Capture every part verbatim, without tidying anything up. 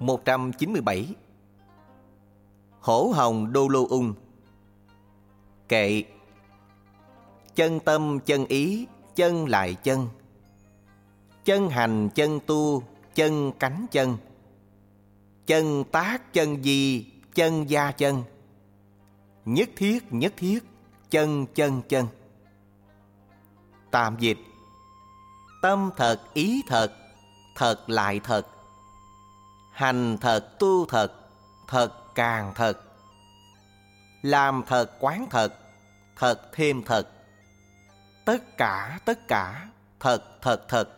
một trăm chín mươi bảy. Hổ hồng đô lô ung. Kệ. Chân tâm chân ý, chân lại chân. Chân hành chân tu, chân cánh chân. Chân tác chân di, chân gia chân. Nhất thiết nhất thiết, chân chân chân. Tạm dịch. Tâm thật ý thật, thật lại thật. Hành thật tu thật, thật càng thật. Làm thật quán thật, thật thêm thật. Tất cả tất cả, thật thật thật.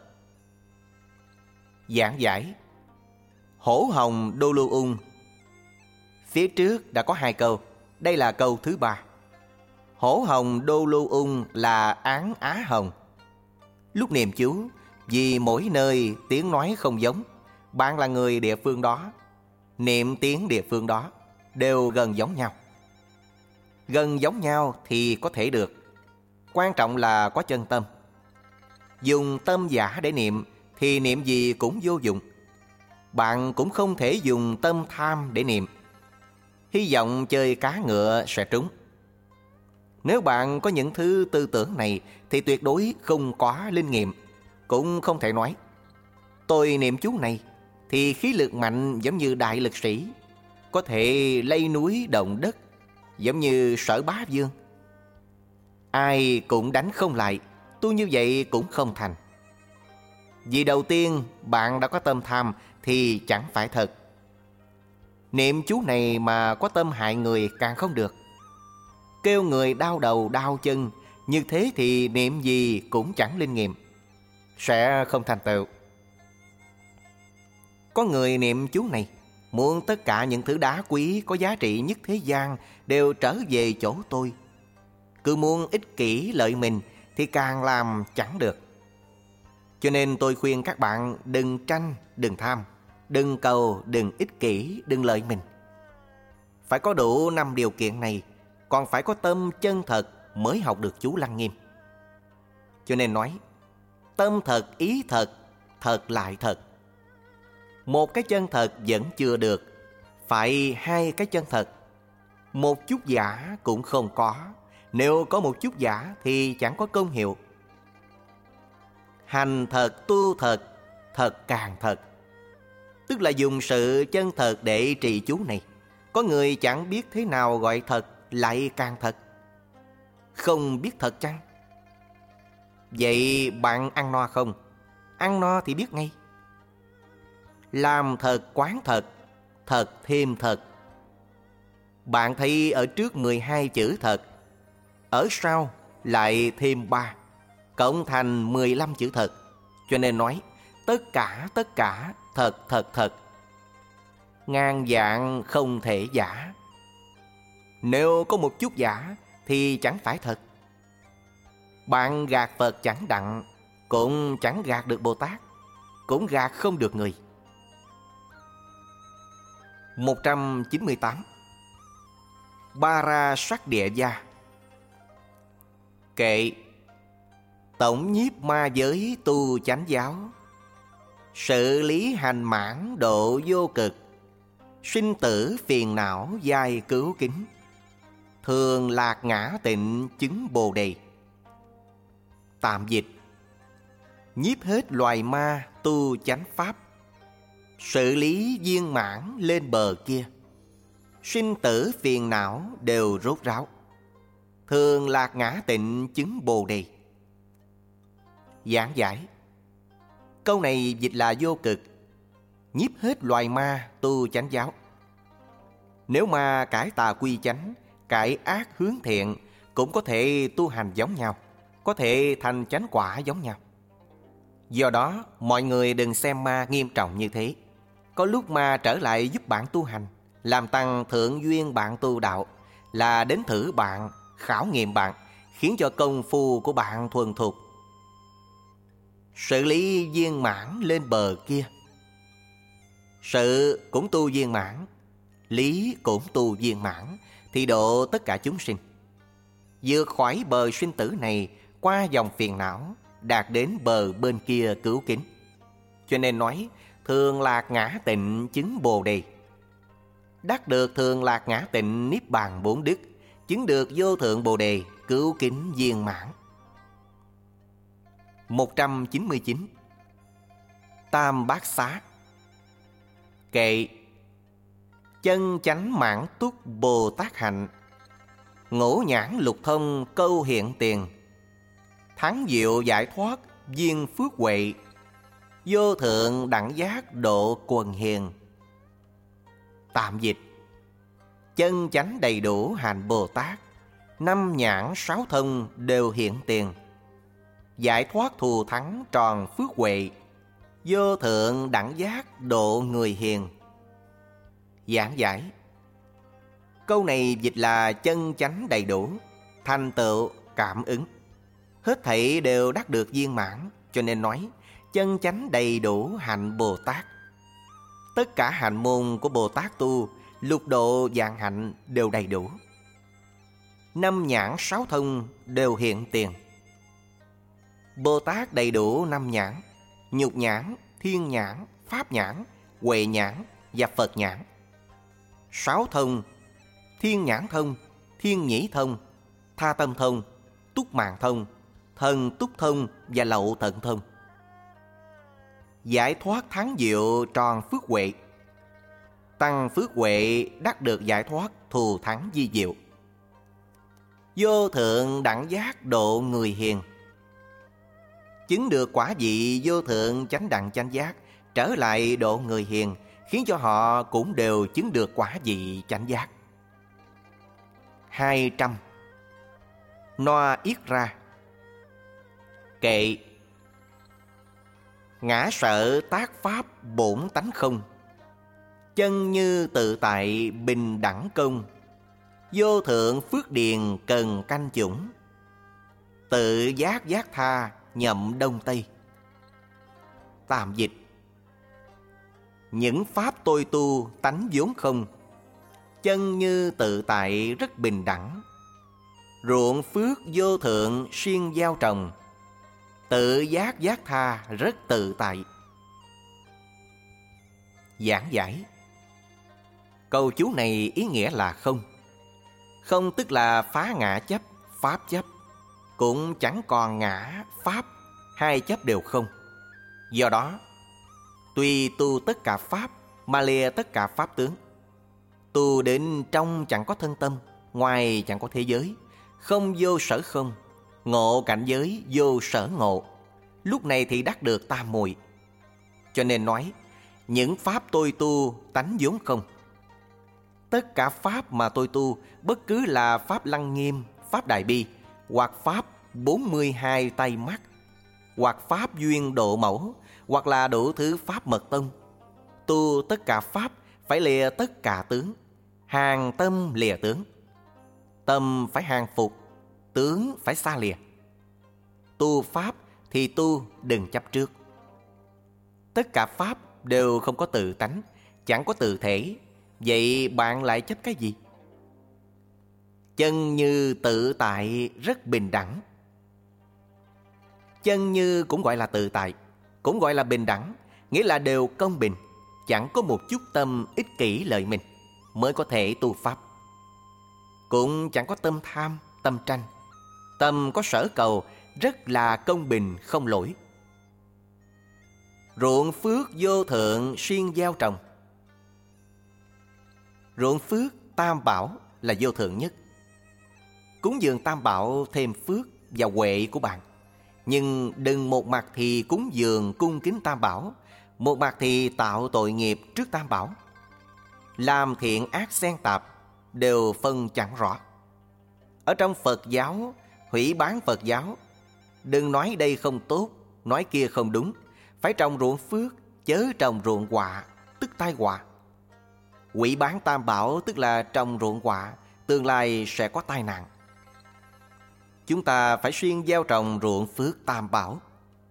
Giảng giải. Hổ hồng đô lô ung. Phía trước đã có hai câu, đây là câu thứ ba. Hổ hồng đô lô ung là án Á Hồng. Lúc niệm chú, vì mỗi nơi tiếng nói không giống, bạn là người địa phương đó, niệm tiếng địa phương đó đều gần giống nhau. Gần giống nhau thì có thể được. Quan trọng là có chân tâm. Dùng tâm giả để niệm thì niệm gì cũng vô dụng. Bạn cũng không thể dùng tâm tham để niệm, hy vọng chơi cá ngựa sẽ trúng. Nếu bạn có những thứ tư tưởng này thì tuyệt đối không có linh nghiệm. Cũng không thể nói tôi niệm chú này thì khí lực mạnh giống như đại lực sĩ, có thể lay núi động đất giống như Sở Bá Vương. Ai cũng đánh không lại, tu như vậy cũng không thành. Vì đầu tiên bạn đã có tâm tham thì chẳng phải thật. Niệm chú này mà có tâm hại người càng không được. Kêu người đau đầu đau chân, như thế thì niệm gì cũng chẳng linh nghiệm, sẽ không thành tựu. Có người niệm chú này muốn tất cả những thứ đá quý có giá trị nhất thế gian đều trở về chỗ tôi. Cứ muốn ích kỷ lợi mình thì càng làm chẳng được. Cho nên tôi khuyên các bạn đừng tranh, đừng tham, đừng cầu, đừng ích kỷ, đừng lợi mình. Phải có đủ năm điều kiện này, còn phải có tâm chân thật mới học được chú Lăng Nghiêm. Cho nên nói tâm thật ý thật, thật lại thật. Một cái chân thật vẫn chưa được, phải hai cái chân thật. Một chút giả cũng không có. Nếu có một chút giả thì chẳng có công hiệu. Hành thật tu thật, thật càng thật. Tức là dùng sự chân thật để trì chú này. Có người chẳng biết thế nào gọi thật lại càng thật. Không biết thật chăng? Vậy bạn ăn no không? Ăn no thì biết ngay. Làm thật quán thật, thật thêm thật. Bạn thấy ở trước mười hai chữ thật, ở sau lại thêm ba, cộng thành mười lăm chữ thật. Cho nên nói tất cả tất cả, thật thật thật. Ngàn dạng không thể giả. Nếu có một chút giả thì chẳng phải thật. Bạn gạt Phật chẳng đặng, cũng chẳng gạt được Bồ Tát, cũng gạt không được người. một trăm chín mươi tám. Ba ra sắc địa gia. Kệ. Tổng nhiếp ma giới tu chánh giáo. Sự lý hành mãn độ vô cực. Sinh tử phiền não giai cứu kính. Thường lạc ngã tịnh chứng bồ đề. Tạm dịch. Nhiếp hết loài ma tu chánh pháp. Sự lý viên mãn lên bờ kia. Sinh tử phiền não đều rốt ráo. Thường lạc ngã tịnh chứng bồ đề. Giảng giải. Câu này dịch là vô cực. Nhiếp hết loài ma tu chánh giáo. Nếu ma cải tà quy chánh, cải ác hướng thiện, cũng có thể tu hành giống nhau, có thể thành chánh quả giống nhau. Do đó mọi người đừng xem ma nghiêm trọng như thế. Có lúc ma trở lại giúp bạn tu hành, làm tăng thượng duyên bạn tu đạo, là đến thử bạn, khảo nghiệm bạn, khiến cho công phu của bạn thuần thục. Sự lý viên mãn lên bờ kia. Sự cũng tu viên mãn, lý cũng tu viên mãn, thì độ tất cả chúng sinh. Vượt khỏi bờ sinh tử này, qua dòng phiền não, đạt đến bờ bên kia cứu kính. Cho nên nói, thường lạc ngã tịnh chứng Bồ Đề. Đắc được thường lạc ngã tịnh niết bàn bốn đức, chứng được vô thượng Bồ Đề, cứu kính viên mãn. một trăm chín mươi chín. Tam Bát Xá. Kệ: chân chánh mãn túc Bồ Tát hạnh, ngũ nhãn lục thông câu hiện tiền, thắng diệu giải thoát viên phước huệ, vô thượng đẳng giác độ quần hiền. Tạm dịch: chân chánh đầy đủ hành Bồ Tát, năm nhãn sáu thông đều hiện tiền, giải thoát thù thắng tròn phước huệ, vô thượng đẳng giác độ người hiền. Giảng giải: câu này dịch là chân chánh đầy đủ, thành tựu, cảm ứng, hết thảy đều đắc được viên mãn, cho nên nói chân chánh đầy đủ hạnh Bồ Tát. Tất cả hạnh môn của Bồ Tát tu, lục độ vạn hạnh đều đầy đủ. Năm nhãn sáu thông đều hiện tiền. Bồ Tát đầy đủ năm nhãn: nhục nhãn, thiên nhãn, pháp nhãn, huệ nhãn và Phật nhãn. Sáu thông: thiên nhãn thông, thiên nhĩ thông, tha tâm thông, túc mạng thông, thần túc thông và lậu tận thông. Giải thoát thắng diệu tròn phước huệ. Tăng phước huệ đắc được giải thoát thù thắng di diệu. Vô thượng đẳng giác độ người hiền. Chứng được quả vị vô thượng chánh đẳng chánh giác, trở lại độ người hiền, khiến cho họ cũng đều chứng được quả vị chánh giác. Hai trăm. Noa yết ra. Kệ: ngã sở tác pháp bổn tánh không, chân như tự tại bình đẳng công, vô thượng phước điền cần canh chủng, tự giác giác tha nhậm đông tây. Tạm dịch: những pháp tôi tu tánh vốn không, chân như tự tại rất bình đẳng, ruộng phước vô thượng siêng gieo trồng, tự giác giác tha rất tự tại. Giảng giải: câu chú này ý nghĩa là không. Không tức là phá ngã chấp, pháp chấp, cũng chẳng còn ngã, pháp, hai chấp đều không. Do đó, tuy tu tất cả pháp mà lìa tất cả pháp tướng. Tu đến trong chẳng có thân tâm, ngoài chẳng có thế giới, không vô sở không, ngộ cảnh giới vô sở ngộ. Lúc này thì đắc được tam muội. Cho nên nói, những pháp tôi tu tánh vốn không. Tất cả pháp mà tôi tu, bất cứ là pháp Lăng Nghiêm, pháp Đại Bi, hoặc pháp bốn mươi hai tay mắt, hoặc pháp duyên độ mẫu, hoặc là đủ thứ pháp mật tông. Tu tất cả pháp phải lìa tất cả tướng, hàng tâm lìa tướng. Tâm phải hàng phục, tướng phải xa lìa. Tu pháp thì tu đừng chấp trước. Tất cả pháp đều không có tự tánh, chẳng có tự thể. Vậy bạn lại chấp cái gì? Chân như tự tại rất bình đẳng. Chân như cũng gọi là tự tại, cũng gọi là bình đẳng, nghĩa là đều công bình, chẳng có một chút tâm ích kỷ lợi mình mới có thể tu pháp. Cũng chẳng có tâm tham, tâm tranh. Tâm có sở cầu, rất là công bình không lỗi. Ruộng phước vô thượng siêng gieo trồng. Ruộng phước tam bảo là vô thượng nhất. Cúng dường tam bảo thêm phước và huệ của bạn. Nhưng đừng một mặt thì cúng dường cung kính tam bảo, một mặt thì tạo tội nghiệp trước tam bảo. Làm thiện ác xen tạp, đều phân chẳng rõ. Ở trong Phật giáo, hủy bán Phật giáo, đừng nói đây không tốt, nói kia không đúng. Phải trồng ruộng phước, chớ trồng ruộng họa, tức tai họa. Hủy bán tam bảo tức là trồng ruộng họa, tương lai sẽ có tai nạn. Chúng ta phải xuyên gieo trồng ruộng phước tam bảo.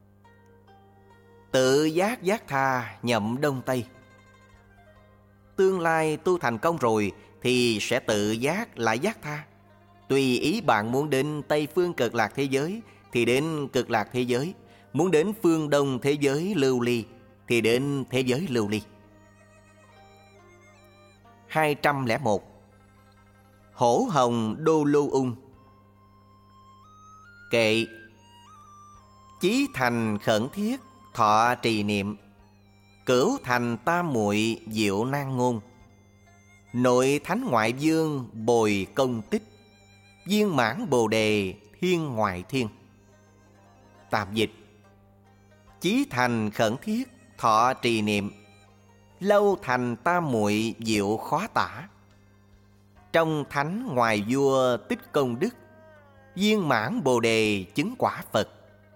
Tự giác giác tha nhậm đông tây. Tương lai tu thành công rồi thì sẽ tự giác lại giác tha. Tùy ý bạn muốn đến Tây phương cực lạc thế giới thì đến cực lạc thế giới, muốn đến phương đông thế giới lưu ly thì đến thế giới lưu ly. hai trăm lẻ một. Hổ hồng đô lưu ung. Kệ. Chí thành khẩn thiết, thọ trì niệm. Cửu thành tam muội diệu nan ngôn. Nội thánh ngoại dương bồi công tích. Viên mãn bồ đề thiên ngoại thiên. Tạm dịch. Chí thành khẩn thiết, thọ trì niệm. Lâu thành tam muội diệu khó tả. Trong thánh ngoài vua tích công đức. Viên mãn bồ đề chứng quả Phật.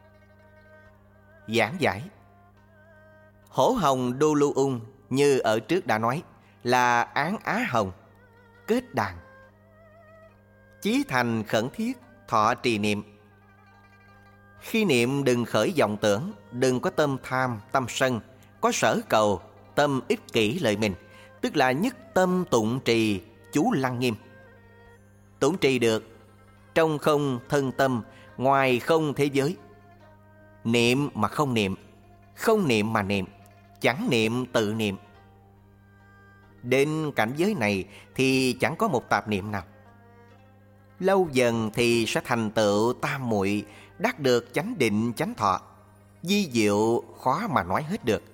Giảng giải. Hổ hồng đô lưu ung như ở trước đã nói là án á hồng, kết đàn. Chí thành khẩn thiết, thọ trì niệm. Khi niệm đừng khởi vọng tưởng, đừng có tâm tham, tâm sân, có sở cầu, tâm ích kỷ lợi mình, tức là nhất tâm tụng trì, chú lăng nghiêm. Tụng trì được, trong không thân tâm, ngoài không thế giới. Niệm mà không niệm, không niệm mà niệm, chẳng niệm tự niệm. Đến cảnh giới này thì chẳng có một tạp niệm nào. Lâu dần thì sẽ thành tựu tam muội, đắc được chánh định chánh thọ. Vi diệu khó mà nói hết được.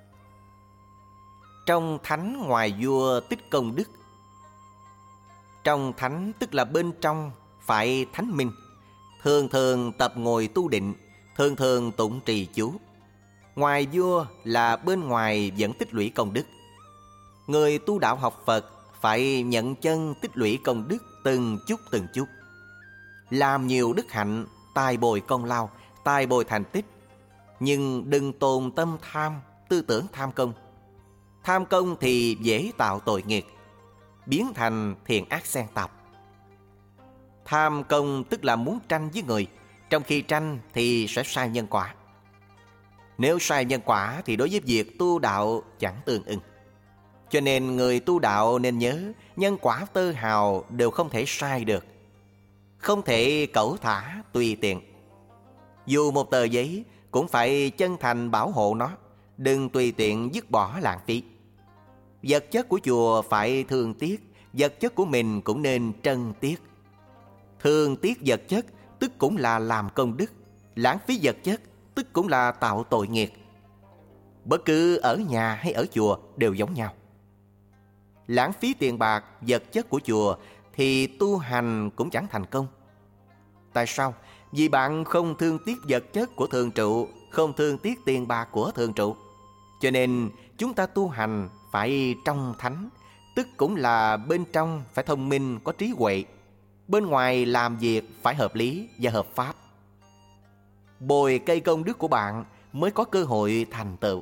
Trong thánh ngoài vua tích công đức. Trong thánh tức là bên trong phải thánh minh. Thường thường tập ngồi tu định, thường thường tụng trì chú. Ngoài vua là bên ngoài vẫn tích lũy công đức. Người tu đạo học Phật phải nhận chân tích lũy công đức từng chút từng chút. Làm nhiều đức hạnh, tài bồi công lao, tài bồi thành tích. Nhưng đừng tồn tâm tham, tư tưởng tham công. Tham công thì dễ tạo tội nghiệp, biến thành thiện ác xen tạp. Tham công tức là muốn tranh với người, trong khi tranh thì sẽ sai nhân quả. Nếu sai nhân quả thì đối với việc tu đạo chẳng tương ưng. Cho nên người tu đạo nên nhớ, nhân quả tơ hào đều không thể sai được. Không thể cẩu thả tùy tiện. Dù một tờ giấy cũng phải chân thành bảo hộ nó, đừng tùy tiện dứt bỏ lãng phí. Vật chất của chùa phải thương tiếc, vật chất của mình cũng nên trân tiếc. Thương tiếc vật chất tức cũng là làm công đức, lãng phí vật chất tức cũng là tạo tội nghiệp. Bất cứ ở nhà hay ở chùa đều giống nhau. Lãng phí tiền bạc, vật chất của chùa thì tu hành cũng chẳng thành công. Tại sao? Vì bạn không thương tiếc vật chất của thường trụ, không thương tiếc tiền bạc của thường trụ. Cho nên chúng ta tu hành phải trong thánh, tức cũng là bên trong phải thông minh, có trí huệ. Bên ngoài làm việc phải hợp lý và hợp pháp. Bồi cây công đức của bạn mới có cơ hội thành tựu.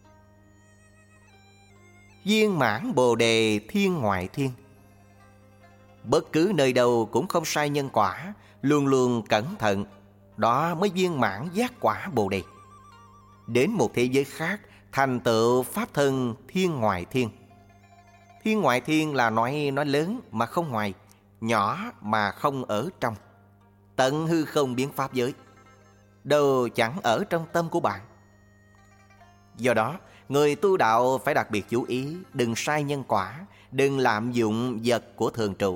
Viên mãn bồ đề thiên ngoại thiên. Bất cứ nơi đâu cũng không sai nhân quả, luôn luôn cẩn thận, đó mới viên mãn giác quả bồ đề. Đến một thế giới khác, thành tựu pháp thân thiên ngoại thiên. Thiên ngoại thiên là nói nó lớn mà không ngoài, nhỏ mà không ở trong. Tận hư không biến pháp giới, đâu chẳng ở trong tâm của bạn. Do đó, người tu đạo phải đặc biệt chú ý, đừng sai nhân quả, đừng lạm dụng vật của thường trụ.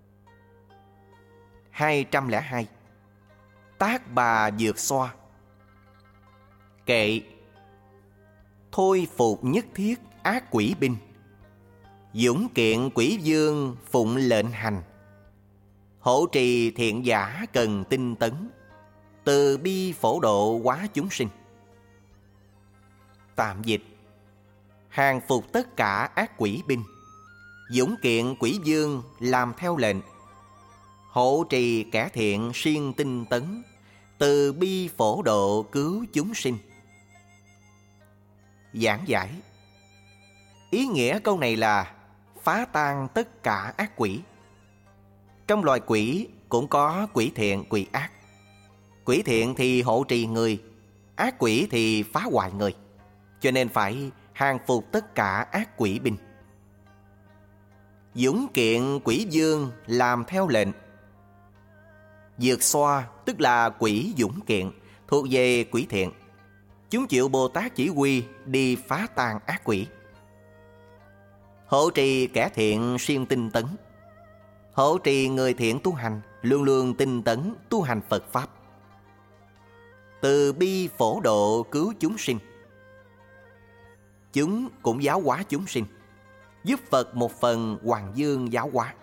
hai trăm lẻ hai. Tác bà dược xoa. Kệ. Thôi phục nhất thiết ác quỷ binh. Dũng kiện quỷ dương phụng lệnh hành. Hộ trì thiện giả cần tinh tấn. Từ bi phổ độ hóa chúng sinh. Tạm dịch. Hàng phục tất cả ác quỷ binh. Dũng kiện quỷ dương làm theo lệnh. Hộ trì kẻ thiện siêng tinh tấn. Từ bi phổ độ cứu chúng sinh. Giảng giải. Ý nghĩa câu này là phá tan tất cả ác quỷ. Trong loài quỷ cũng có quỷ thiện, quỷ ác. Quỷ thiện thì hộ trì người, ác quỷ thì phá hoại người. Cho nên phải hàng phục tất cả ác quỷ binh. Dũng kiện quỷ dương làm theo lệnh. Dược xoa tức là quỷ dũng kiện, thuộc về quỷ thiện. chúng chịu Bồ Tát chỉ huy đi phá tan ác quỷ. Hộ trì kẻ thiện siêng tinh tấn. Hộ trì người thiện tu hành luôn luôn tinh tấn tu hành Phật Pháp. Từ bi phổ độ cứu chúng sinh. Chúng cũng giáo hóa chúng sinh, giúp Phật một phần hoàng dương giáo hóa.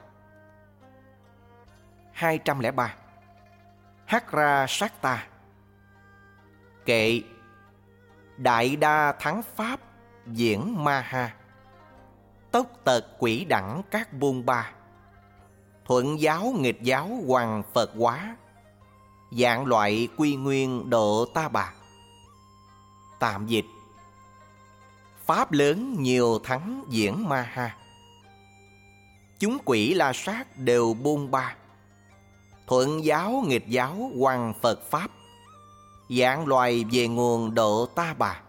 hai trăm lẻ ba. Hắc ra sát ta. Kệ đại đa thắng pháp diễn ma ha. Tốc tật quỷ đẳng các buôn ba. Thuận giáo nghịch giáo hoàng Phật hóa. Dạng loại quy nguyên độ ta bà. Tạm dịch: pháp lớn nhiều thắng diễn ma ha. Chúng quỷ la sát đều buôn ba. Thuận giáo nghịch giáo hoàng Phật Pháp. Dạng loài về nguồn độ ta bà.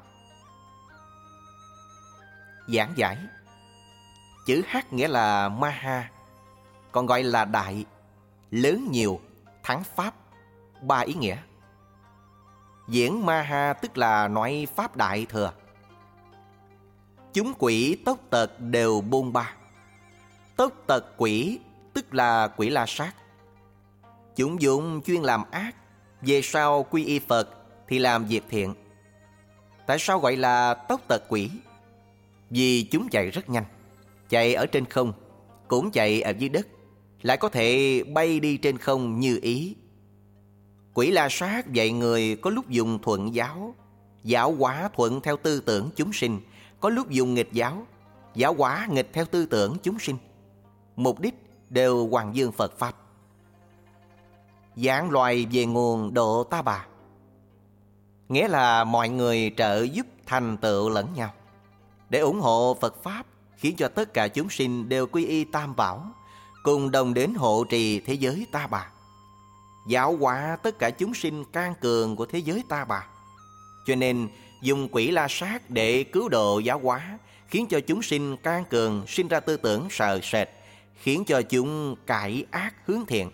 Giảng giải: chữ H nghĩa là ma ha, còn gọi là đại, lớn nhiều, thắng pháp, ba ý nghĩa. Diễn ma ha tức là nói pháp đại thừa. Chúng quỷ tốc tật đều buôn ba. Tốc tật quỷ tức là quỷ la sát. Chúng dụng chuyên làm ác, về sau quy y Phật thì làm việc thiện. Tại sao gọi là tốc tật quỷ? Vì chúng chạy rất nhanh, chạy ở trên không, cũng chạy ở dưới đất, lại có thể bay đi trên không như ý. Quỷ la sát dạy người có lúc dùng thuận giáo, giáo hóa thuận theo tư tưởng chúng sinh, có lúc dùng nghịch giáo, giáo hóa nghịch theo tư tưởng chúng sinh. Mục đích đều hoàng dương Phật Pháp. Dạng loài về nguồn độ ta bà, nghĩa là mọi người trợ giúp thành tựu lẫn nhau để ủng hộ Phật Pháp, khiến cho tất cả chúng sinh đều quy y Tam Bảo, cùng đồng đến hộ trì thế giới ta bà, giáo hóa tất cả chúng sinh can cường của thế giới ta bà. Cho nên dùng quỷ la sát để cứu độ giáo hóa, khiến cho chúng sinh can cường sinh ra tư tưởng sợ sệt, khiến cho chúng cải ác hướng thiện.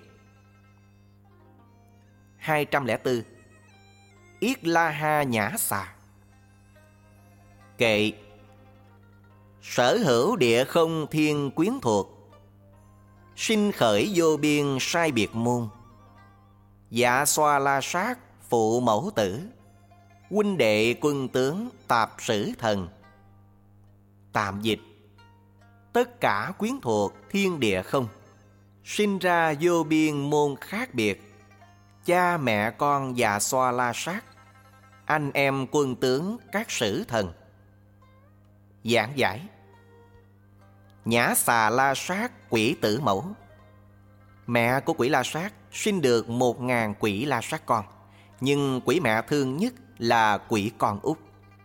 hai trăm lẻ bốn. Yết la ha nhã xà. Kệ sở hữu địa không thiên quyến thuộc. Sinh khởi vô biên sai biệt môn. Dạ xoa la sát phụ mẫu tử. Huynh đệ quân tướng tạp sử thần. Tạm dịch: tất cả quyến thuộc thiên địa không, sinh ra vô biên môn khác biệt. Cha mẹ con già xoa la sát, anh em quân tướng các sử thần. Giảng giải: nhã xà la sát quỷ tử mẫu. Mẹ của quỷ la sát sinh được một ngàn quỷ la sát con, nhưng quỷ mẹ thương nhất là quỷ con út.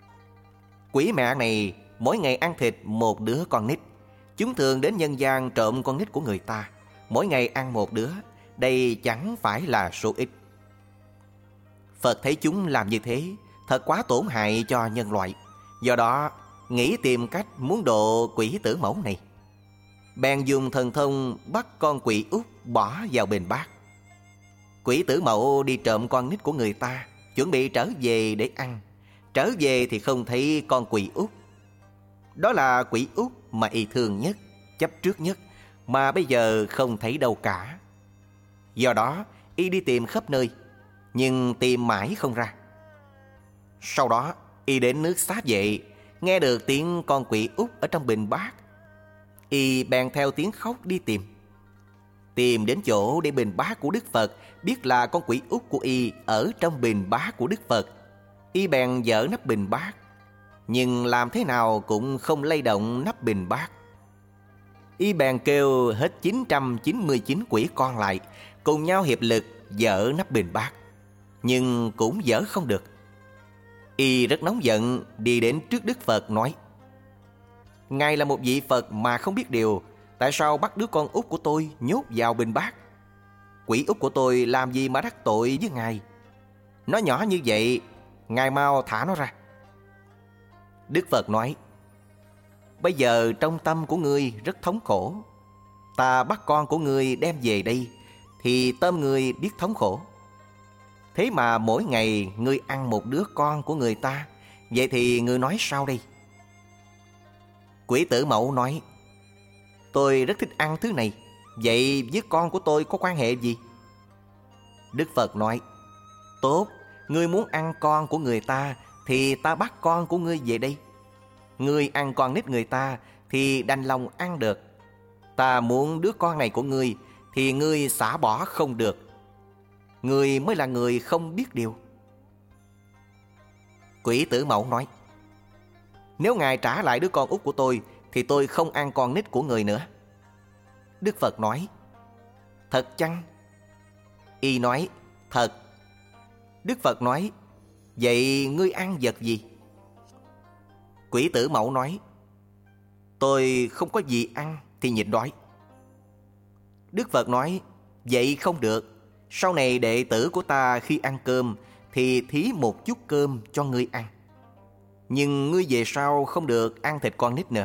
Quỷ mẹ này mỗi ngày ăn thịt một đứa con nít. Chúng thường đến nhân gian trộm con nít của người ta, mỗi ngày ăn một đứa. Đây chẳng phải là số ít. Phật thấy chúng làm như thế thật quá tổn hại cho nhân loại, do đó nghĩ tìm cách muốn độ quỷ tử mẫu này. Bèn dùng thần thông bắt con quỷ út bỏ vào bình bát. Quỷ tử mẫu đi trộm con nít của người ta, chuẩn bị trở về để ăn. Trở về thì không thấy con quỷ út. Đó là quỷ út mà y thương nhất, chấp trước nhất, mà bây giờ không thấy đâu cả. Do đó y đi tìm khắp nơi, nhưng tìm mãi không ra. Sau đó y đến nước Xá Vệ, nghe được tiếng con quỷ út ở trong bình bát. Y bèn theo tiếng khóc đi tìm. Tìm đến chỗ để bình bát của Đức Phật, biết là con quỷ út của y ở trong bình bát của Đức Phật. Y bèn dỡ nắp bình bát, nhưng làm thế nào cũng không lay động nắp bình bát. Y bèn kêu hết chín trăm chín mươi chín quỷ con lại, cùng nhau hiệp lực dỡ nắp bình bát, nhưng cũng dỡ không được. Y rất nóng giận, đi đến trước Đức Phật nói: Ngài là một vị Phật mà không biết điều, tại sao bắt đứa con út của tôi nhốt vào bình bát? Quỷ út của tôi làm gì mà đắc tội với Ngài? Nó nhỏ như vậy, Ngài mau thả nó ra. Đức Phật nói: Bây giờ trong tâm của ngươi rất thống khổ. Ta bắt con của ngươi đem về đây, thì tâm ngươi biết thống khổ. Thế mà mỗi ngày ngươi ăn một đứa con của người ta, Vậy thì ngươi nói sao đây? Quỷ Tử Mẫu nói: Tôi rất thích ăn thứ này. Vậy với con của tôi có quan hệ gì? Đức Phật nói: Tốt, ngươi muốn ăn con của người ta thì ta bắt con của ngươi về đây. Ngươi ăn con nít người ta thì đành lòng ăn được. Ta muốn đứa con này của ngươi thì ngươi xả bỏ không được. Ngươi mới là người không biết điều. Quỷ Tử Mẫu nói: Nếu ngài trả lại đứa con út của tôi thì tôi không ăn con nít của người nữa. Đức Phật nói: Thật chăng? Y nói: Thật. Đức Phật nói: Vậy ngươi ăn vật gì? Quỷ Tử Mẫu nói: Tôi không có gì ăn thì nhịn đói. Đức Phật nói: Vậy không được. Sau này đệ tử của ta khi ăn cơm thì thí một chút cơm cho ngươi ăn. Nhưng ngươi về sau không được ăn thịt con nít nữa.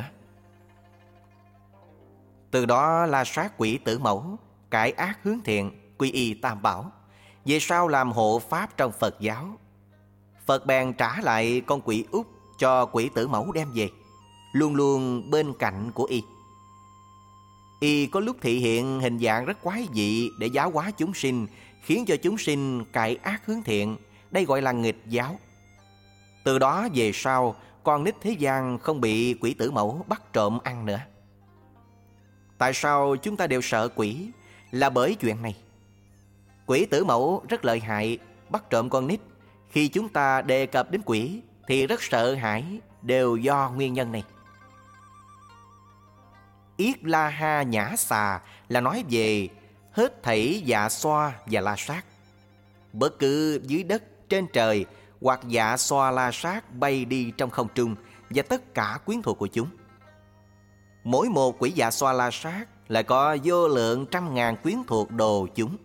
Từ đó La Sát Quỷ Tử Mẫu cải ác hướng thiện, quy y Tam Bảo, về sau làm hộ pháp trong Phật giáo. Phật bèn trả lại con quỷ út cho Quỷ Tử Mẫu đem về, luôn luôn bên cạnh của y. Y có lúc thị hiện hình dạng rất quái dị để giáo hóa chúng sinh, khiến cho chúng sinh cải ác hướng thiện. Đây gọi là nghịch giáo. Từ đó về sau, con nít thế gian không bị Quỷ Tử Mẫu bắt trộm ăn nữa. Tại sao chúng ta đều sợ quỷ? Là bởi chuyện này. Quỷ Tử Mẫu rất lợi hại, bắt trộm con nít. Khi chúng ta đề cập đến quỷ thì rất sợ hãi, đều do nguyên nhân này. Yết La Ha Nhã Xà là nói về hết thảy dạ xoa và la sát. Bất cứ dưới đất, trên trời hoặc dạ xoa la sát bay đi trong không trung và tất cả quyến thuộc của chúng. Mỗi một quỷ dạ xoa la sát lại có vô lượng trăm ngàn quyến thuộc đồ chúng.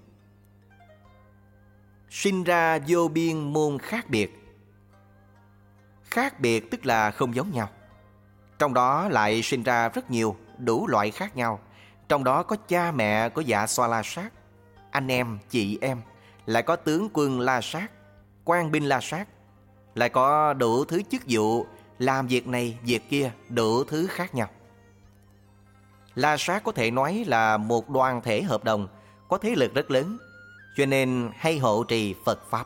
Sinh ra vô biên môn khác biệt. Khác biệt tức là không giống nhau. Trong đó lại sinh ra rất nhiều đủ loại khác nhau. Trong đó có cha mẹ của dạ xoa la sát, anh em, chị em, lại có tướng quân la sát, quan binh la sát, lại có đủ thứ chức vụ, làm việc này, việc kia, đủ thứ khác nhau. La sát có thể nói là một đoàn thể hợp đồng, có thế lực rất lớn, cho nên hay hộ trì Phật Pháp.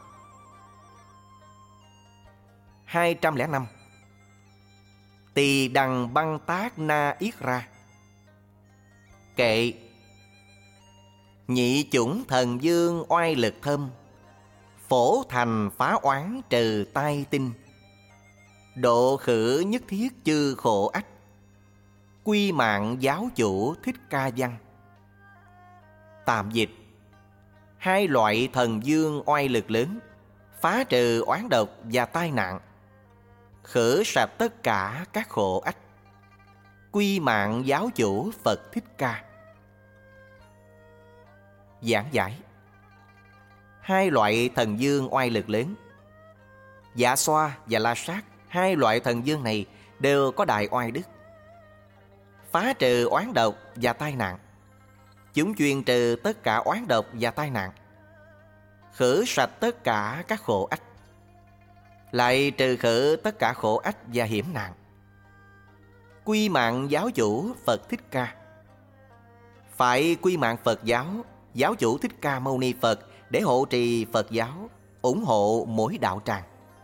hai trăm lẻ năm. Tỳ Đằng Băng Tác Na Yết Ra. Kệ: Nhị chủng thần dương oai lực thâm, phổ thành phá oán trừ tai tinh, độ khử nhất thiết chư khổ ách, quy mạng giáo chủ Thích Ca Văn. Tạm dịch: Hai loại thần dương oai lực lớn, phá trừ oán độc và tai nạn, khử sạch tất cả các khổ ách, quy mạng giáo chủ Phật Thích Ca. Giảng giải: Hai loại thần dương oai lực lớn, dạ xoa và la sát, hai loại thần dương này đều có đại oai đức, phá trừ oán độc và tai nạn. Chúng chuyên trừ tất cả oán độc và tai nạn, khử sạch tất cả các khổ ách, lại trừ khử tất cả khổ ách và hiểm nạn. Quy mạng giáo chủ Phật Thích Ca. Phải quy mạng Phật giáo, giáo chủ Thích Ca Mâu Ni Phật để hộ trì Phật giáo, ủng hộ mỗi đạo tràng.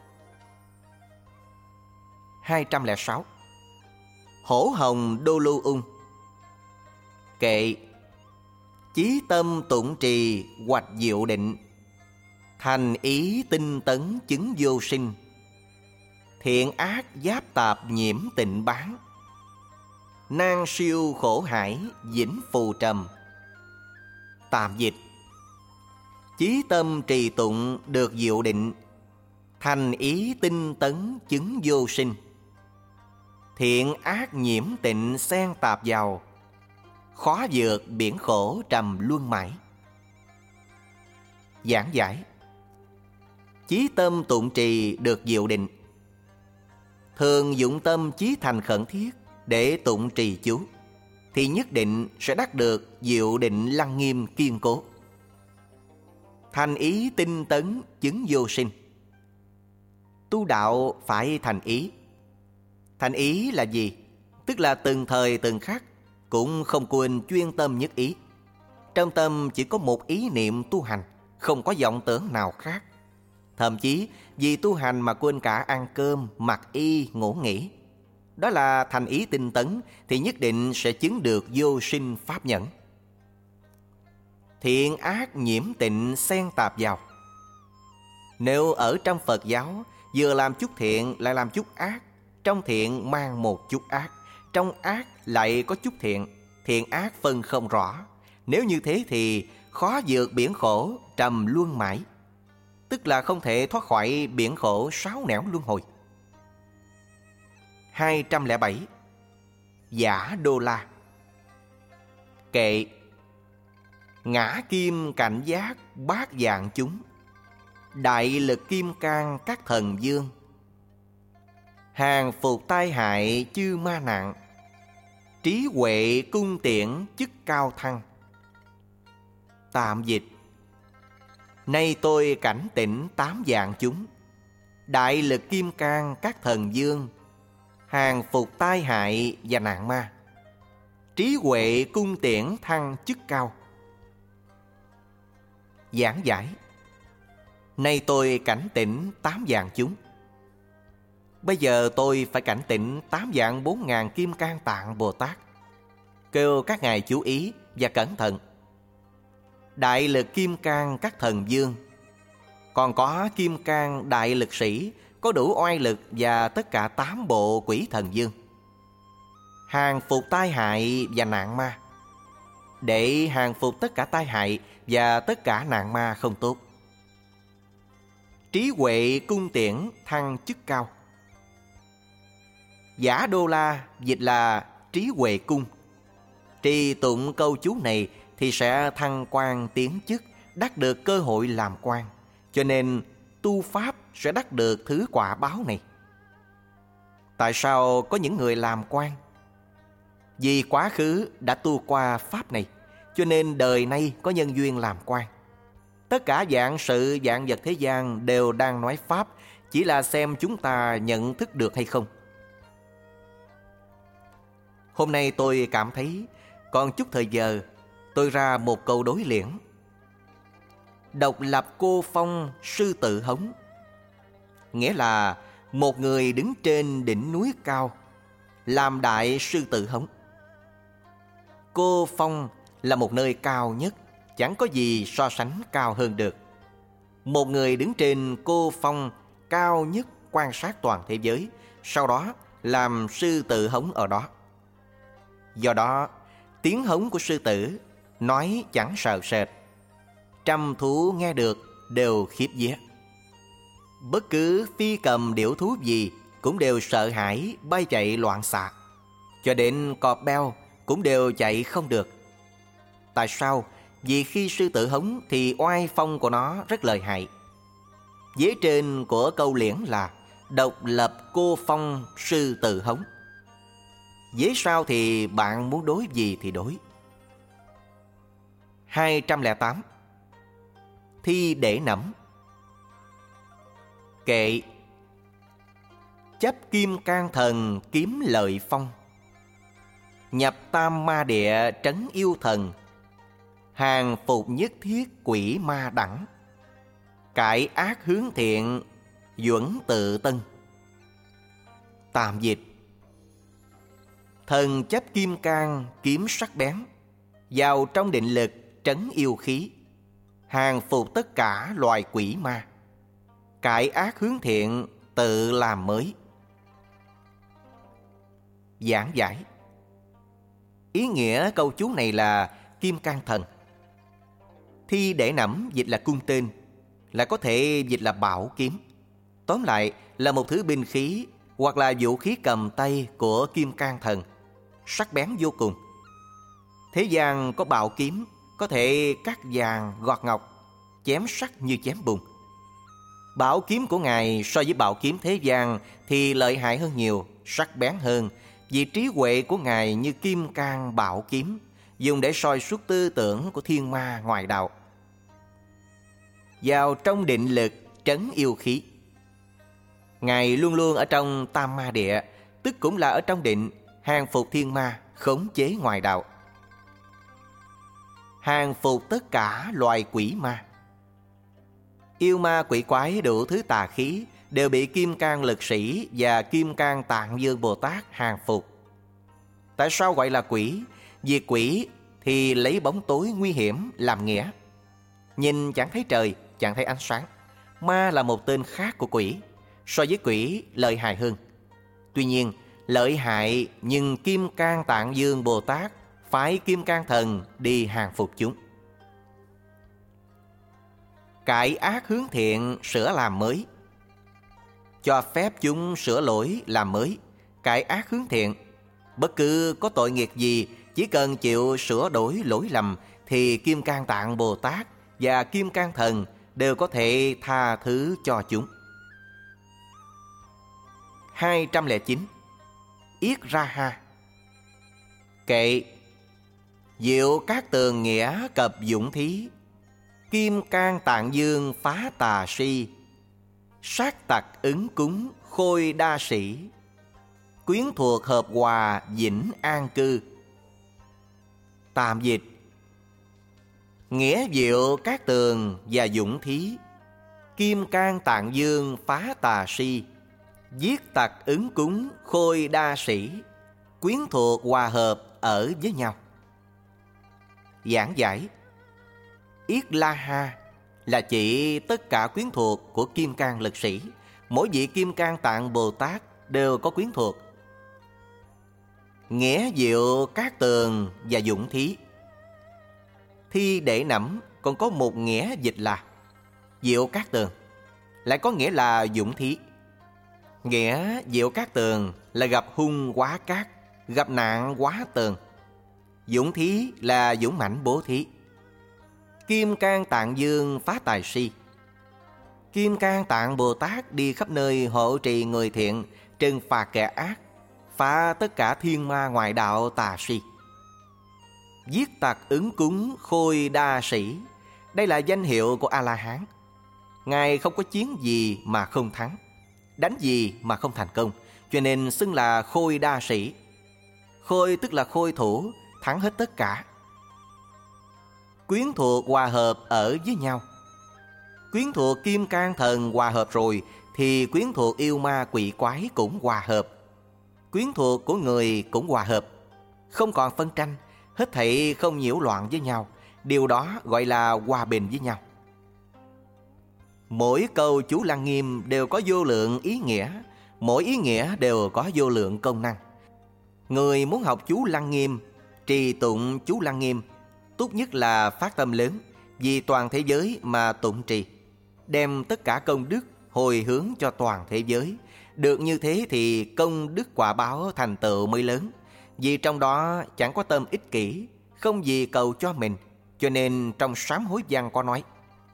hai trăm lẻ sáu. Hổ Hồng Đô Lưu Ung. Kệ: Chí tâm tụng trì hoạch diệu định, thành ý tinh tấn chứng vô sinh, thiện ác giáp tạp nhiễm tịnh bán, nan siêu khổ hải vĩnh phù trầm. Tạm dịch: Chí tâm trì tụng được diệu định, thành ý tinh tấn chứng vô sinh, thiện ác nhiễm tịnh xen tạp vào, khó vượt biển khổ trầm luân mãi. Giảng giải: Chí tâm tụng trì được diệu định. Thường dụng tâm chí thành khẩn thiết để tụng trì chú, thì nhất định sẽ đắc được diệu định lăng nghiêm kiên cố, thành ý tinh tấn chứng vô sinh. tu đạo phải thành ý. Thành ý là gì? Tức là từng thời từng khắc cũng không quên chuyên tâm nhất ý. Trong tâm chỉ có một ý niệm tu hành, không có vọng tưởng nào khác. Thậm chí vì tu hành mà quên cả ăn cơm, mặc y, ngủ nghỉ. Đó là thành ý tinh tấn thì nhất định sẽ chứng được vô sinh pháp nhẫn. Thiện ác nhiễm tịnh xen tạp vào. Nếu ở trong Phật giáo, vừa làm chút thiện lại làm chút ác, trong thiện mang một chút ác, trong ác lại có chút thiện, thiện ác phân không rõ. Nếu như thế thì khó vượt biển khổ, trầm luân mãi. Tức là không thể thoát khỏi biển khổ sáu nẻo luân hồi. hai trăm lẻ bảy. Giả đô la. Kệ. Ngã kim cảnh giác bát dạng chúng, đại lực kim cang các thần dương, hàng phục tai hại chư ma nạn, trí huệ cung tiễn chức cao thăng. Tạm dịch: nay tôi cảnh tỉnh tám dạng chúng, đại lực kim cang các thần dương, hàng phục tai hại và nạn ma, trí huệ cung tiễn thăng chức cao. Giảng giải: nay tôi cảnh tỉnh tám dạng chúng. Bây giờ tôi phải cảnh tỉnh tám dạng bốn ngàn kim cang tạng Bồ Tát. Kêu các ngài chú ý và cẩn thận. Đại lực kim cang các thần dương, còn có kim cang đại lực sĩ, có đủ oai lực, và tất cả tám bộ quỷ thần dương. Hàng phục tai hại và nạn ma, để hàng phục tất cả tai hại và tất cả nạn ma không tốt. Trí huệ cung tiễn thăng chức cao. Giả đô la dịch là trí huệ cung. Trì tụng câu chú này thì sẽ thăng quan tiến chức, đắc được cơ hội làm quan. Cho nên tu pháp sẽ đắc được thứ quả báo này. Tại sao có những người làm quan? Vì quá khứ đã tu qua pháp này, cho nên đời nay có nhân duyên làm quan. Tất cả vạn sự vạn vật thế gian đều đang nói pháp, chỉ là xem chúng ta nhận thức được hay không. Hôm nay tôi cảm thấy còn chút thời giờ, tôi ra một câu đối liễn. Độc lập cô phong sư tự hống, nghĩa là một người đứng trên đỉnh núi cao, làm đại sư tự hống. Cô phong là một nơi cao nhất, chẳng có gì so sánh cao hơn được. Một người đứng trên cô phong cao nhất quan sát toàn thế giới, sau đó làm sư tử hống ở đó. Do đó, tiếng hống của sư tử nói chẳng sợ sệt, trăm thú nghe được đều khiếp vía. Bất cứ phi cầm điểu thú gì cũng đều sợ hãi bay chạy loạn xạ, cho đến cọp beo cũng đều chạy không được. Tại sao? Vì khi sư tử hống thì oai phong của nó rất lợi hại. Vế trên của câu liễn là độc lập cô phong sư tử hống. Vế sau thì bạn muốn đối gì thì đối. hai trăm lẻ tám. Thi để nẫm. Kệ. Chấp kim can thần kiếm lợi phong, nhập tam ma địa trấn yêu thần, hàng phục nhất thiết quỷ ma đẳng, cải ác hướng thiện duẩn tự tân. Tạm dịch: thần chấp kim cang kiếm sắc bén, vào trong định lực trấn yêu khí, hàng phục tất cả loài quỷ ma, cải ác hướng thiện tự làm mới. Giảng giải: ý nghĩa câu chú này là kim cang thần. Thi để nẫm dịch là cung tên, là có thể dịch là bảo kiếm. Tóm lại là một thứ binh khí hoặc là vũ khí cầm tay của kim cang thần, sắc bén vô cùng. Thế gian có bảo kiếm có thể cắt vàng gọt ngọc, chém sắt như chém bùn. Bảo kiếm của Ngài so với bảo kiếm thế gian thì lợi hại hơn nhiều, sắc bén hơn, vì trí huệ của Ngài như kim cang bảo kiếm, dùng để soi suốt tư tưởng của thiên ma ngoại đạo. Vào trong định lực trấn yêu khí. Ngài luôn luôn ở trong tam ma địa, tức cũng là ở trong định, hàng phục thiên ma, khống chế ngoại đạo. Hàng phục tất cả loài quỷ ma. Yêu ma quỷ quái đủ thứ tà khí đều bị Kim Cang Lực Sĩ và Kim Cang Tạng Dương Bồ Tát hàng phục. Tại sao gọi là quỷ? Vì quỷ thì lấy bóng tối nguy hiểm làm nghĩa. Nhìn chẳng thấy trời, chẳng thấy ánh sáng. Ma là một tên khác của quỷ. So với quỷ lợi hại hơn. Tuy nhiên lợi hại nhưng Kim Cang Tạng Dương Bồ Tát phái Kim Cang Thần đi hàng phục chúng. Cải ác hướng thiện, sửa làm mới. Cho phép chúng sửa lỗi làm mới, cải ác hướng thiện. Bất cứ có tội nghiệp gì, chỉ cần chịu sửa đổi lỗi lầm thì Kim Cang Tạng Bồ Tát và Kim Cang Thần đều có thể tha thứ cho chúng. hai trăm lẻ chín. Yết Ra Ha. Kệ. Diệu Cát Tường nghĩa cập dũng thí, Kim Cang Tạng Dương phá tà si, sát tặc ứng cúng khôi đa sĩ, quyến thuộc hợp hòa vĩnh an cư. Tạm dịch. Nghĩa Diệu Cát Tường và dũng thí, Kim Cang Tạng Dương phá tà si, giết tặc ứng cúng khôi đa sĩ, quyến thuộc hòa hợp ở với nhau. Giảng giải. Yết La Ha là chỉ tất cả quyến thuộc của Kim Cang Lực Sĩ. Mỗi vị Kim Cang Tạng Bồ Tát đều có quyến thuộc. Nghĩa Diệu Cát Tường và dũng thí. Thi để nẫm còn có một nghĩa dịch là Diệu Cát Tường, lại có nghĩa là dũng thí. Nghĩa Diệu Cát Tường là gặp hung quá cát, gặp nạn quá tường. Dũng thí là dũng mãnh bố thí. Kim Cang Tạng Dương phá tài si. Kim Cang Tạng Bồ Tát đi khắp nơi hộ trì người thiện, trừng phạt kẻ ác, phá tất cả thiên ma ngoại đạo tà si. Giết tặc ứng cúng khôi đa sĩ. Đây là danh hiệu của A-la-hán. Ngài không có chiến gì mà không thắng, đánh gì mà không thành công, cho nên xưng là khôi đa sĩ. Khôi tức là khôi thủ, thắng hết tất cả. Quyến thuộc hòa hợp ở với nhau. Quyến thuộc Kim Cang Thần hòa hợp rồi thì quyến thuộc yêu ma quỷ quái cũng hòa hợp. Quyến thuộc của người cũng hòa hợp, không còn phân tranh, hết thảy không nhiễu loạn với nhau. Điều đó gọi là hòa bình với nhau. Mỗi câu chú Lăng Nghiêm đều có vô lượng ý nghĩa, mỗi ý nghĩa đều có vô lượng công năng. Người muốn học chú Lăng Nghiêm, trì tụng chú Lăng Nghiêm, tốt nhất là phát tâm lớn, vì toàn thế giới mà tụng trì, đem tất cả công đức hồi hướng cho toàn thế giới. Được như thế thì công đức quả báo thành tựu mới lớn, vì trong đó chẳng có tâm ích kỷ, không gì cầu cho mình. Cho nên trong Sám Hối Văn có nói: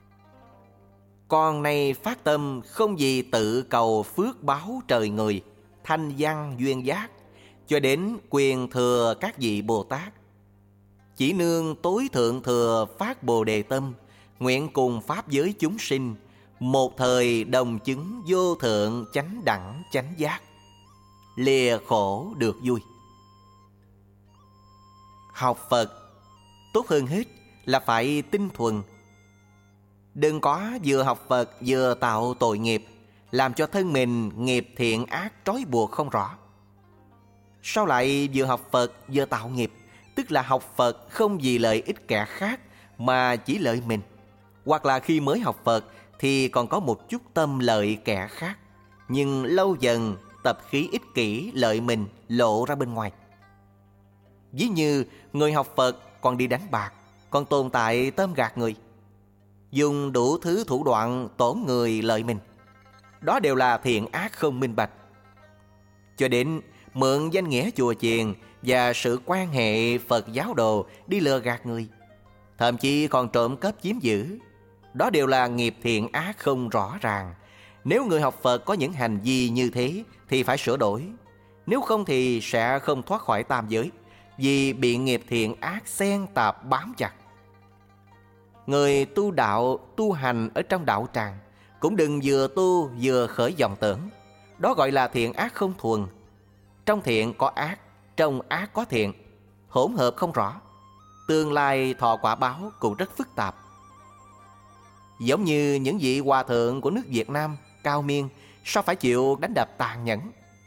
con nay phát tâm không gì tự cầu phước báo trời người, thanh văn duyên giác, cho đến quyền thừa các vị Bồ Tát. Chỉ nương tối thượng thừa phát Bồ Đề tâm, nguyện cùng pháp giới chúng sinh, một thời đồng chứng vô thượng chánh đẳng chánh giác, lìa khổ được vui. Học Phật tốt hơn hết là phải tinh thuần. Đừng có vừa học Phật vừa tạo tội nghiệp, làm cho thân mình nghiệp thiện ác trói buộc không rõ. Sao lại vừa học Phật vừa tạo nghiệp? Tức là học Phật không vì lợi ích kẻ khác mà chỉ lợi mình. Hoặc là khi mới học Phật thì còn có một chút tâm lợi kẻ khác, nhưng lâu dần tập khí ích kỷ lợi mình lộ ra bên ngoài. Ví như người học Phật còn đi đánh bạc, còn tồn tại tóm gạt người, dùng đủ thứ thủ đoạn tổn người lợi mình. Đó đều là thiện ác không minh bạch. Cho đến mượn danh nghĩa chùa chiền và sự quan hệ Phật giáo đồ đi lừa gạt người, thậm chí còn trộm cắp chiếm giữ. Đó đều là nghiệp thiện ác không rõ ràng. Nếu người học Phật có những hành vi như thế thì phải sửa đổi. Nếu không thì sẽ không thoát khỏi tam giới, vì bị nghiệp thiện ác xen tạp bám chặt. Người tu đạo, tu hành ở trong đạo tràng cũng đừng vừa tu vừa khởi vọng tưởng. Đó gọi là thiện ác không thuần. Trong thiện có ác, trong ác có thiện, hỗn hợp không rõ. Tương lai thọ quả báo cũng rất phức tạp. Giống như những vị hòa thượng của nước Việt Nam cao miên, sao phải chịu đánh đập tàn nhẫn?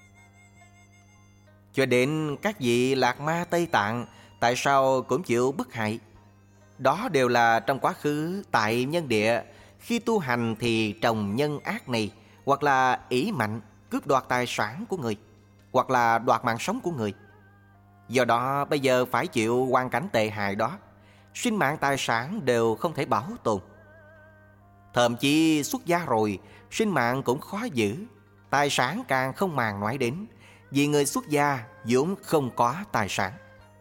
Cho đến các vị Lạc Ma Tây Tạng, tại sao cũng chịu bức hại? Đó đều là trong quá khứ tại nhân địa, khi tu hành thì trồng nhân ác này, hoặc là ỷ mạnh cướp đoạt tài sản của người, hoặc là đoạt mạng sống của người. Do đó bây giờ phải chịu hoàn cảnh tệ hại đó. Sinh mạng tài sản đều không thể bảo tồn. Thậm chí xuất gia rồi, sinh mạng cũng khó giữ, tài sản càng không màng nói đến, vì người xuất gia vốn không có tài sản.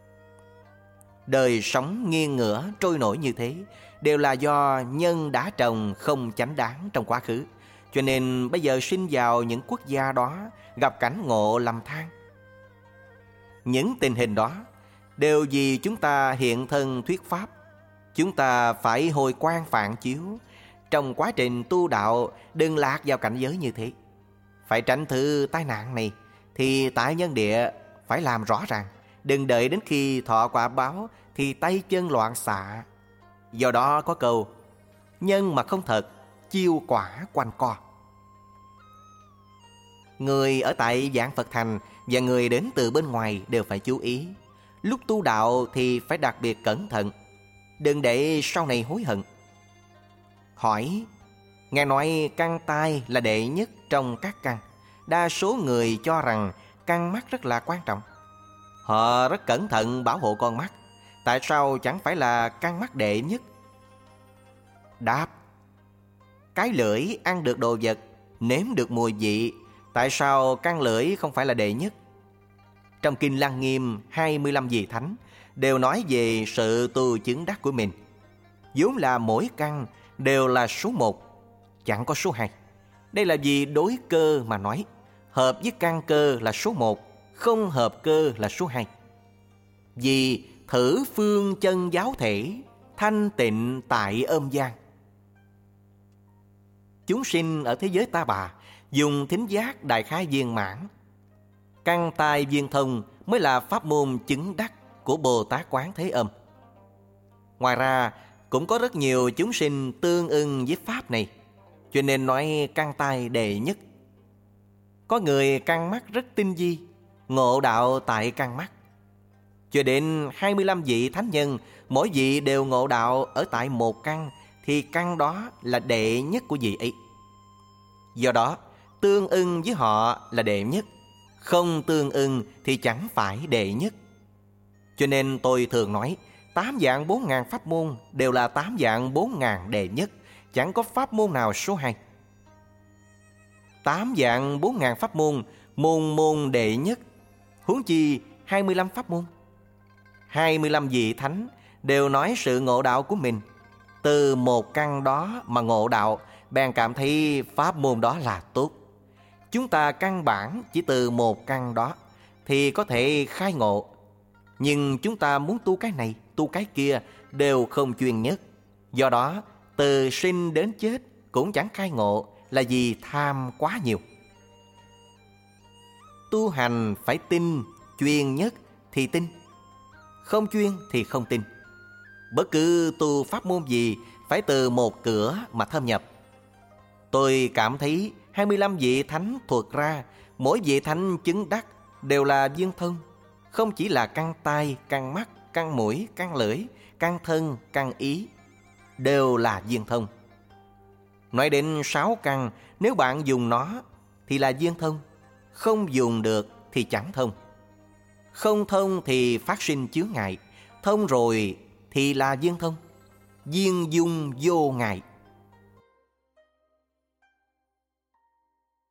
Đời sống nghiêng ngửa trôi nổi như thế đều là do nhân đã trồng không chánh đáng trong quá khứ. Cho nên bây giờ sinh vào những quốc gia đó, gặp cảnh ngộ lầm than. Những tình hình đó đều vì chúng ta hiện thân thuyết pháp. Chúng ta phải hồi quan phản chiếu. Trong quá trình tu đạo, đừng lạc vào cảnh giới như thế. Phải tránh thử tai nạn này, thì tại nhân địa phải làm rõ ràng. Đừng đợi đến khi thọ quả báo thì tay chân loạn xạ. Do đó có câu: nhân mà không thật, chiêu quả quanh co. Người ở tại Vạn Phật Thành và người đến từ bên ngoài đều phải chú ý. Lúc tu đạo thì phải đặc biệt cẩn thận, đừng để sau này hối hận. Hỏi: nghe nói căn tai là đệ nhất trong các căn. Đa số người cho rằng căn mắt rất là quan trọng. Họ rất cẩn thận bảo hộ con mắt. Tại sao chẳng phải là căn mắt đệ nhất? Đáp: cái lưỡi ăn được đồ vật, nếm được mùi vị, tại sao căn lưỡi không phải là đệ nhất? Trong Kinh Lăng Nghiêm, hai mươi lăm vị thánh đều nói về sự tu chứng đắc của mình. Vốn là mỗi căn đều là số một, chẳng có số hai. Đây là vì đối cơ mà nói. Hợp với căn cơ là số một, không hợp cơ là số hai. Vì thử phương chân giáo thể, thanh tịnh tại âm gian. Chúng sinh ở thế giới ta bà dùng thính giác đại khái viên mãn. Căn tai viên thông mới là pháp môn chứng đắc của Bồ Tát Quán Thế Âm. Ngoài ra cũng có rất nhiều chúng sinh tương ưng với pháp này, cho nên nói căn tai đệ nhất. Có người căn mắt rất tinh vi, ngộ đạo tại căn mắt. Cho đến hai mươi lăm vị thánh nhân, mỗi vị đều ngộ đạo ở tại một căn, thì căn đó là đệ nhất của vị ấy. Do đó tương ưng với họ là đệ nhất, không tương ưng thì chẳng phải đệ nhất. Cho nên tôi thường nói tám vạn bốn ngàn pháp môn đều là tám vạn bốn ngàn đệ nhất, chẳng có pháp môn nào số hai. Tám vạn bốn ngàn pháp môn, môn môn đệ nhất, huống chi hai mươi lăm pháp môn. Hai mươi lăm vị thánh đều nói sự ngộ đạo của mình. Từ một căn đó mà ngộ đạo, bèn cảm thấy pháp môn đó là tốt. Chúng ta căn bản chỉ từ một căn đó thì có thể khai ngộ. Nhưng chúng ta muốn tu cái này, tu cái kia đều không chuyên nhất. Do đó từ sinh đến chết cũng chẳng khai ngộ, là vì tham quá nhiều. Tu hành phải tin, chuyên nhất thì tin, không chuyên thì không tin. Bất cứ tu pháp môn gì phải từ một cửa mà thâm nhập. Tôi cảm thấy hai mươi lăm vị thánh thuật ra, mỗi vị thánh chứng đắc đều là viên thông. Không chỉ là căn tai, căn mắt, căn mũi, căn lưỡi, căn thân, căn ý, đều là viên thông. Nói đến sáu căn, nếu bạn dùng nó thì là viên thông, không dùng được thì chẳng thông. Không thông thì phát sinh chướng ngại, thông rồi thì là viên thông. Viên dung vô ngại.